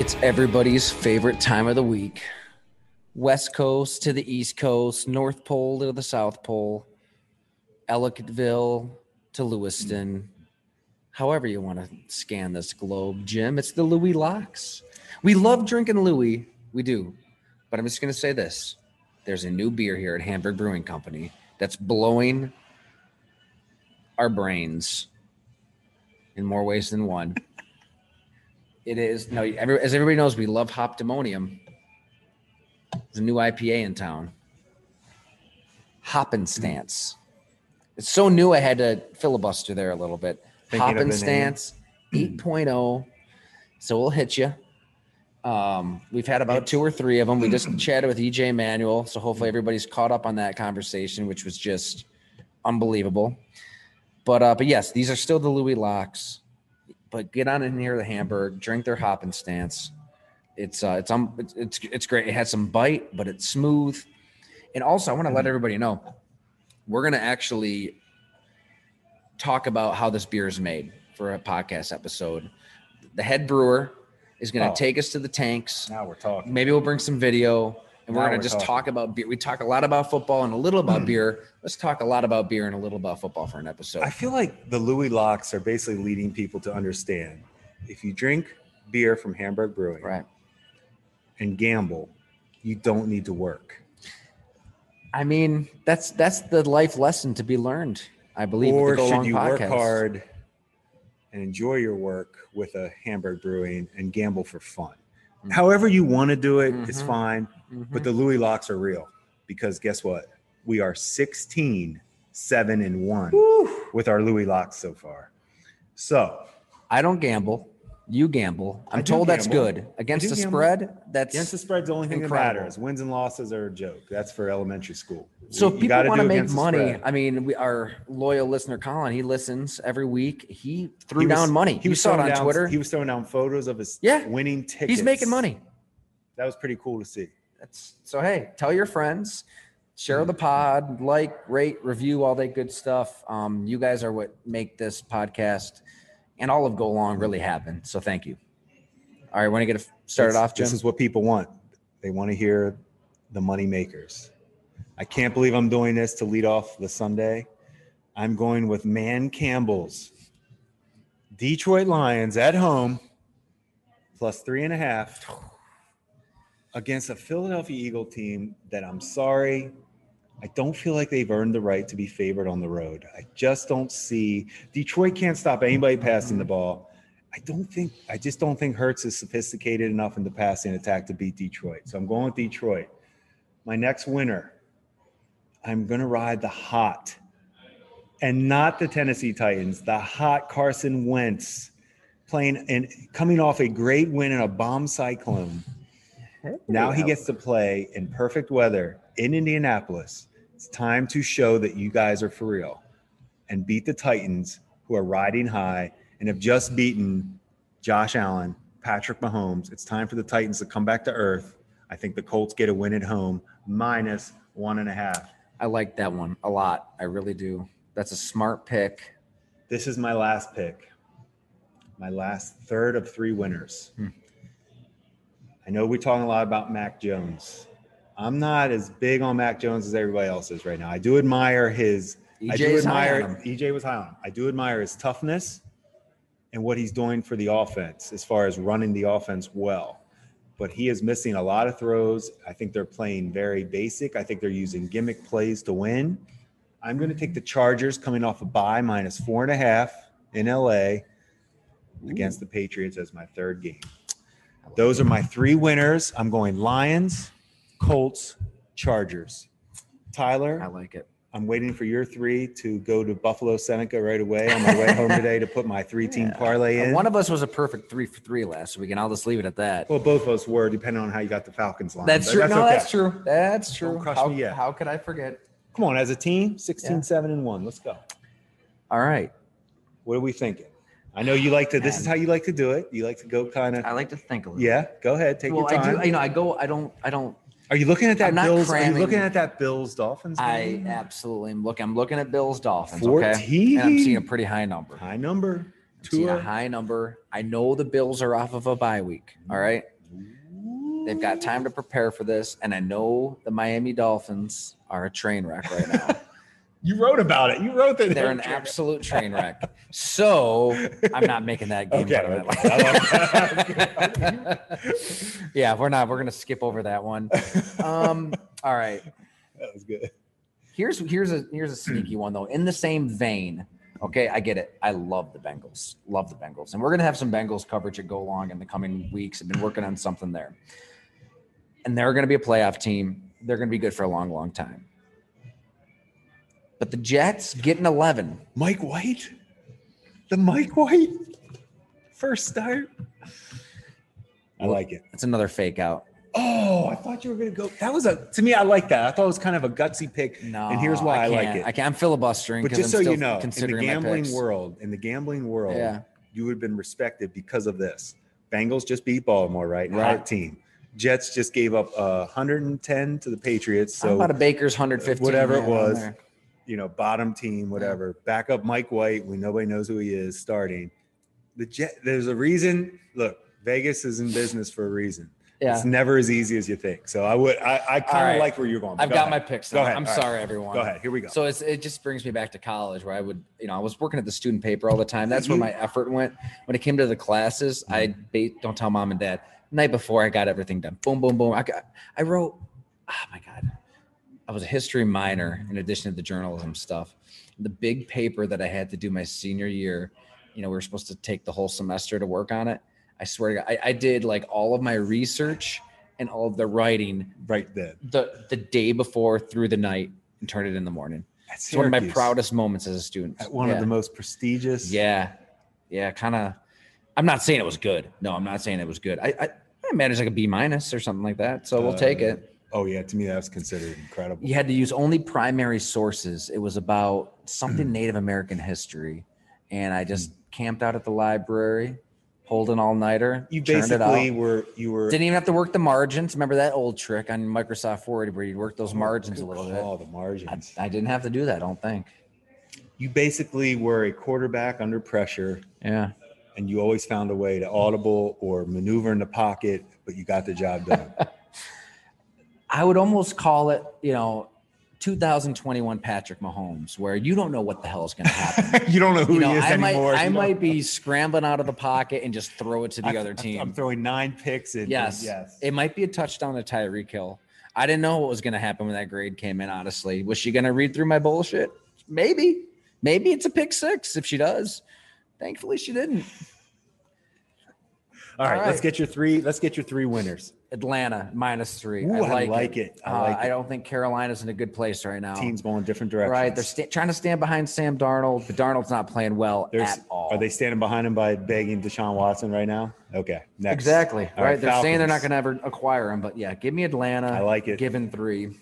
It's everybody's favorite time of the week. West Coast to the East Coast, North Pole to the South Pole, Ellicottville to Lewiston. However you want to scan this globe, Jim, it's the Louis Locks. We love drinking Louis. We do. But I'm just going to say this. There's a new beer here at Hamburg Brewing Company that's blowing our brains in more ways than one. It is, no, as everybody knows, we love Hoptimonium. There's a new IPA in town. Hoppenstance. It's so new, I had to filibuster there a little bit. Hoppenstance 8.0. So we'll hit you. We've had about 2 or 3 of them. We just chatted with EJ Manuel. So hopefully everybody's caught up on that conversation, which was just unbelievable. But yes, these are still the Louis Locks. But get on in here, the Hamburg, drink their Hoppenstance. It's great. It has some bite, but it's smooth. And also, I want to let everybody know, we're going to actually talk about how this beer is made for a podcast episode. The head brewer is going to take us to the tanks. Now we're talking. Maybe we'll bring some video, and we're going to just talk about beer. We talk a lot about football and a little about beer. Let's talk a lot about beer and a little about football for an episode. I feel like the Louis Locks are basically leading people to understand if you drink beer from Hamburg Brewing and gamble, you don't need to work. I mean, that's the life lesson to be learned, I believe. Or should you work hard and enjoy your work with a Hamburg Brewing and gamble for fun? However you want to do it, it's fine. But the Louis Locks are real because guess what? We are 16-7-1 with our Louis Locks so far. So I don't gamble. You gamble. I'm told that's good. Against the spread, against the spread's the only thing incredible. that matters. Wins and losses are a joke. That's for elementary school. So if people want to make money, I mean, our loyal listener, Colin, he listens every week. He threw down money. You saw it on Twitter. He was throwing down photos of his winning tickets. He's making money. That was pretty cool to see. So, hey, tell your friends, share the pod, like, rate, review, all that good stuff. You guys are what make this podcast and all of Go Long really happen. So thank you. All right, want to get it started off, Jim? This is what people want. They want to hear the money makers. I can't believe I'm doing this to lead off the Sunday. I'm going with Man Campbell's Detroit Lions at home plus 3.5 against a Philadelphia Eagle team that I'm sorry, I don't feel like they've earned the right to be favored on the road. I just don't see Detroit can't stop anybody passing the ball. I just don't think Hurts is sophisticated enough in the passing attack to beat Detroit. So I'm going with Detroit. My next winner, I'm going to ride the hot and not the Tennessee Titans, the hot Carson Wentz playing and coming off a great win in a bomb cyclone. Now he gets to play in perfect weather in Indianapolis. It's time to show that you guys are for real and beat the Titans, who are riding high and have just beaten Josh Allen, Patrick Mahomes. It's time for the Titans to come back to earth. I think the Colts get a win at home, minus 1.5. I like that one a lot. I really do. That's a smart pick. This is my last pick. My last third of 3 winners. I know we're talking a lot about Mac Jones. I'm not as big on Mac Jones as everybody else is right now. I do admire his – EJ was high on him. I do admire his toughness and what he's doing for the offense as far as running the offense well. But he is missing a lot of throws. I think they're playing very basic. I think they're using gimmick plays to win. I'm going to take the Chargers coming off a bye, minus 4.5 in L.A. against the Patriots as my third game. Those are my 3 winners. I'm going Lions, Colts, Chargers. Tyler, I like it. I'm waiting for your 3 to go to Buffalo Seneca right away on my way home today to put my 3-team parlay in. One of us was a perfect 3 for 3 last week, and I'll just leave it at that. Well, both of us were, depending on how you got the Falcons line. That's true. That's true. That's true. Don't crush me yet. How could I forget? Come on, as a team, 16-7-1. Let's go. All right. What are we thinking? I know you like to. This is how you like to do it. You like to go kind of. I like to think a little. Yeah, go ahead. Take your time. I do. I don't. Are you looking at that Bills? Cramming. Are you looking at that Bills Dolphins game? I absolutely am looking. I'm looking at Bills Dolphins. 14. Okay? And I'm seeing a pretty high number. High number. seeing a Tua. high number. I know the Bills are off of a bye week. All right. They've got time to prepare for this. And I know the Miami Dolphins are a train wreck right now. You wrote about it. You wrote that They're an absolute train wreck. So I'm not making that game. Okay, Yeah, we're not. We're gonna skip over that one. All right. That was good. Here's a sneaky one though. In the same vein, okay, I get it. I love the Bengals. Love the Bengals, and we're gonna have some Bengals coverage at Go Long in the coming weeks. I've been working on something there, and they're gonna be a playoff team. They're gonna be good for a long, long time. But the Jets getting 11. Mike White? The Mike White first start? I like it. It's another fake out. Oh, I thought you were going to go. That was to me, I like that. I thought it was kind of a gutsy pick. No, and here's why I like it. I'm filibustering. But just so you know, in the gambling world, yeah, you would have been respected because of this. Bengals just beat Baltimore, right? Right. Hot team. Jets just gave up 110 to the Patriots. So how about a Baker's 115? Whatever it was. Bottom team, whatever. Back up Mike White when nobody knows who he is starting. There's a reason. Look, Vegas is in business for a reason. Yeah. It's never as easy as you think. So I kind of like where you're going. I've got my picks. Go ahead. I'm sorry, everyone. Go ahead. Here we go. So it just brings me back to college where I would, I was working at the student paper all the time. That's where my effort went. When it came to the classes, don't tell mom and dad. The night before, I got everything done. Boom, boom, boom. I wrote, oh my God. I was a history minor in addition to the journalism stuff. The big paper that I had to do my senior year, we were supposed to take the whole semester to work on it. I swear to God, I did like all of my research and all of the writing right then. The day before through the night and turned it in the morning. It's one of my proudest moments as a student. At one of the most prestigious. Yeah. Kind of. I'm not saying it was good. No, I'm not saying it was good. I managed like a B- or something like that. So we'll take it. Oh, yeah. To me, that was considered incredible. You had to use only primary sources. It was about something Native American history. And I just camped out at the library, pulled an all-nighter. You basically were didn't even have to work the margins. Remember that old trick on Microsoft Word where you'd work those margins a little bit? Oh, the margins. I didn't have to do that, I don't think. You basically were a quarterback under pressure. Yeah. And you always found a way to audible or maneuver in the pocket, but you got the job done. I would almost call it, 2021 Patrick Mahomes, where you don't know what the hell is going to happen. You don't know who he is anymore. I might be scrambling out of the pocket and just throw it to the other team. I'm throwing 9 picks. Yes. It might be a touchdown to Tyreek Hill. I didn't know what was going to happen when that grade came in, honestly. Was she going to read through my bullshit? Maybe. Maybe it's a pick 6 if she does. Thankfully, she didn't. All right. Let's get your 3 winners. Atlanta -3. Ooh, I like it. I don't think Carolina's in a good place right now. Team's going different directions. Right. They're trying to stand behind Sam Darnold, but Darnold's not playing well at all. Are they standing behind him by begging Deshaun Watson right now? Okay. Next. Exactly. All right. They're saying they're not going to ever acquire him, but yeah, give me Atlanta. I like it. Given 3.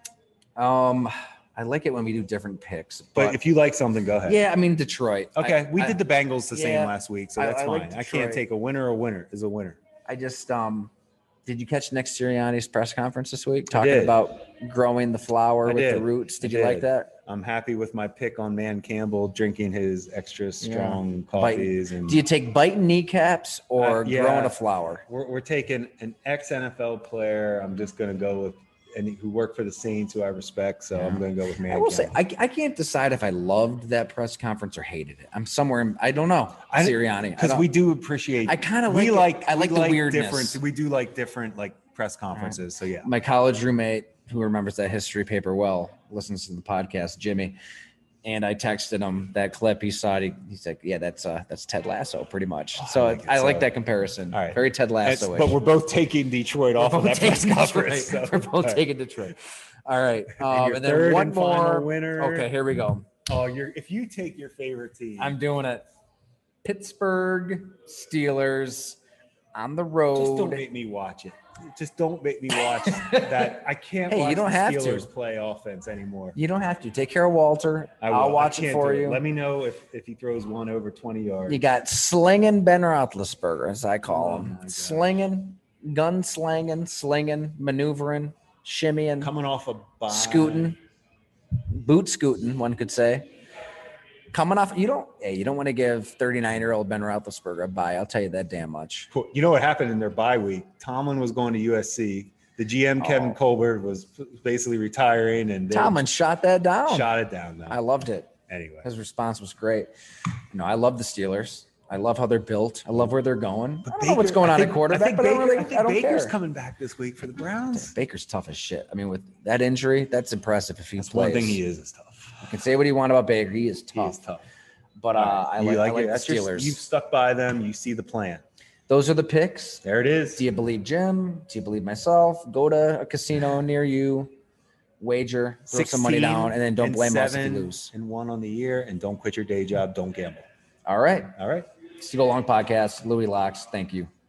I like it when we do different picks. But if you like something, go ahead. Yeah, I mean Detroit. Okay. We did the Bengals the same last week, so that's fine. I can't take a winner. A winner is a winner. I just did you catch Nick Sirianni's press conference this week talking about growing the flower with the roots? Did you like that? I'm happy with my pick on Man Campbell drinking his extra strong coffees. And do you take biting kneecaps or growing a flower? We're taking an ex-NFL player. I'm just going to go with who worked for the Saints, who I respect. So I'm going to go with Man Campbell. I will say, I can't decide if I loved that press conference or hated it. I'm somewhere I don't know. Sirianni. Because we do appreciate. I kind of like I like the weirdness. Different. We do like different press conferences. So yeah. My college roommate, who remembers that history paper well, listens to the podcast, Jimmy. And I texted him that clip. He saw it. He's like, "Yeah, that's Ted Lasso, pretty much." So I like that comparison. All right, very Ted Lasso. But we're both taking Detroit off of that press conference. So. We're both taking Detroit. All right, and then one more winner. Okay, here we go. Oh, if you take your favorite team, I'm doing it. Pittsburgh Steelers on the road. Just don't make me watch it. Just don't make me watch that. I can't watch you don't the have Steelers to play offense anymore. You don't have to. Take care of Walter. I'll watch it for you. Let me know if he throws one over 20 yards. You got slinging Ben Roethlisberger, as I call him. Slinging, gun slinging, maneuvering, shimmying. Coming off a bye. Scooting. Boot scooting, one could say. Coming off, you don't want to give 39-year-old Ben Roethlisberger a bye. I'll tell you that damn much. You know what happened in their bye week? Tomlin was going to USC. The GM Kevin Colbert was basically retiring, and Tomlin shot that down. Shot it down. Though. I loved it. Anyway, his response was great. I love the Steelers. I love how they're built. I love where they're going. I don't know what's going on at quarterback, but I don't Baker's care. coming back this week for the Browns. Baker's tough as shit. I mean, with that injury, that's impressive if he plays. One thing he is tough. You can say what you want about Baker. He is tough. He is tough. But I like the Steelers. You've stuck by them. You see the plan. Those are the picks. There it is. Do you believe Jim? Do you believe myself? Go to a casino near you, wager, throw some money down, and then don't blame us if you lose. 7-1 on the year, and don't quit your day job. Don't gamble. All right. All right. Steal Long Podcast. Louis Locks. Thank you.